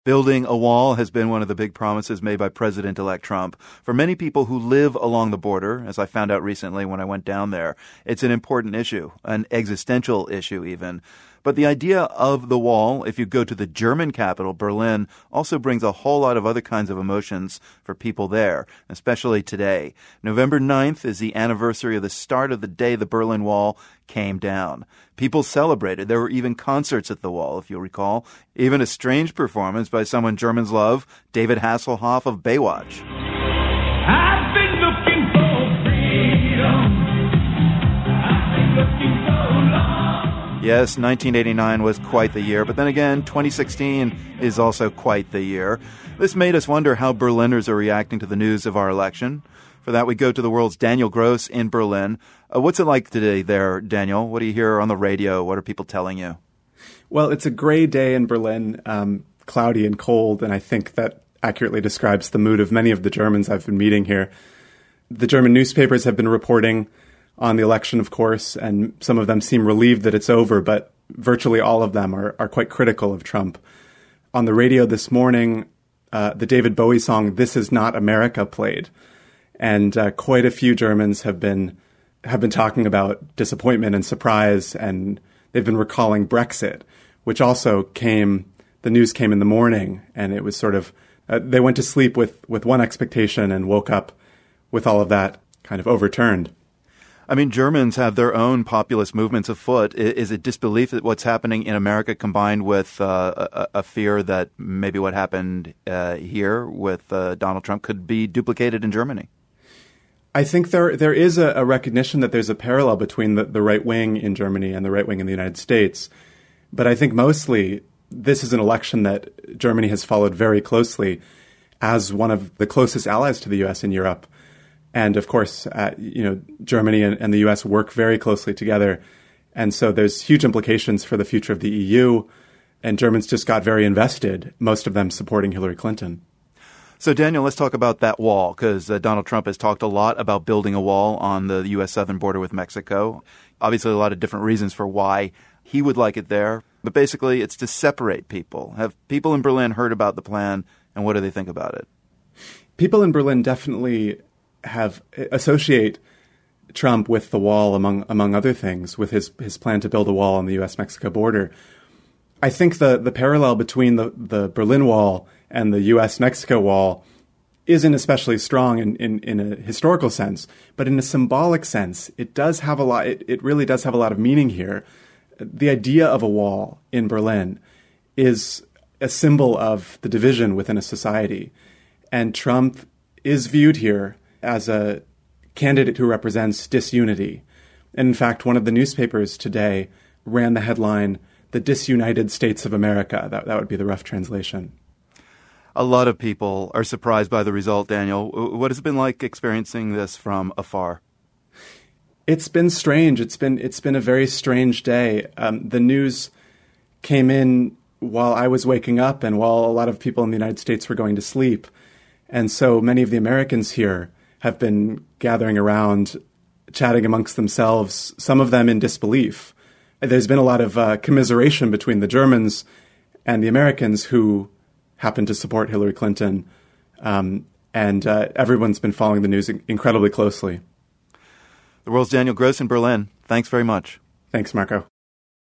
Building a wall has been one of the big promises made by President-elect Trump. For many people who live along the border, as I found out recently when I went down there, it's an important issue, an existential issue even. But the idea of the wall, if you go to the German capital, Berlin, also brings a whole lot of other kinds of emotions for people there, especially today. November 9th is the anniversary of the start of the day the Berlin Wall came down. People celebrated. There were even concerts at the wall, if you'll recall. Even a strange performance by someone Germans love, David Hasselhoff of Baywatch. I've been looking for freedom. I've been looking so long. Yes, 1989 was quite the year, but then again, 2016 is also quite the year. This made us wonder how Berliners are reacting to the news of our election. For that, we go to the world's Daniel Gross in Berlin. What's it like today there, Daniel? What do you hear on the radio? What are people telling you? Well, it's a gray day in Berlin, cloudy and cold, and I think that accurately describes the mood of many of the Germans I've been meeting here. The German newspapers have been reporting on the election, of course, and some of them seem relieved that it's over, but virtually all of them are quite critical of Trump. On the radio this morning, the David Bowie song, "This Is Not America," played. And quite a few Germans have been talking about disappointment and surprise, and they've been recalling Brexit, which also the news came in the morning, and it was sort of, they went to sleep with one expectation and woke up with all of that kind of overturned. I mean, Germans have their own populist movements afoot. Is it disbelief that what's happening in America combined with a fear that maybe what happened here with Donald Trump could be duplicated in Germany? I think there is a recognition that there's a parallel between the right wing in Germany and the right wing in the United States. But I think mostly this is an election that Germany has followed very closely as one of the closest allies to the U.S. in Europe. And of course, Germany and the U.S. work very closely together. And so there's huge implications for the future of the EU. And Germans just got very invested, most of them supporting Hillary Clinton. So, Daniel, let's talk about that wall, because Donald Trump has talked a lot about building a wall on the U.S. southern border with Mexico. Obviously, a lot of different reasons for why he would like it there. But basically, it's to separate people. Have people in Berlin heard about the plan, and what do they think about it? People in Berlin definitely associate Trump with the wall, among other things, with his plan to build a wall on the U.S.-Mexico border. I think the parallel between the Berlin Wall and the U.S.-Mexico wall isn't especially strong in a historical sense, but in a symbolic sense, it does have a lot. It really does have a lot of meaning here. The idea of a wall in Berlin is a symbol of the division within a society, and Trump is viewed here as a candidate who represents disunity. And in fact, one of the newspapers today ran the headline, "The Disunited States of America." That would be the rough translation. A lot of people are surprised by the result, Daniel. What has it been like experiencing this from afar? It's been strange. It's been a very strange day. The news came in while I was waking up and while a lot of people in the United States were going to sleep. And so many of the Americans here have been gathering around, chatting amongst themselves, some of them in disbelief. There's been a lot of commiseration between the Germans and the Americans who happen to support Hillary Clinton. And everyone's been following the news incredibly closely. The world's Daniel Gross in Berlin. Thanks very much. Thanks, Marco.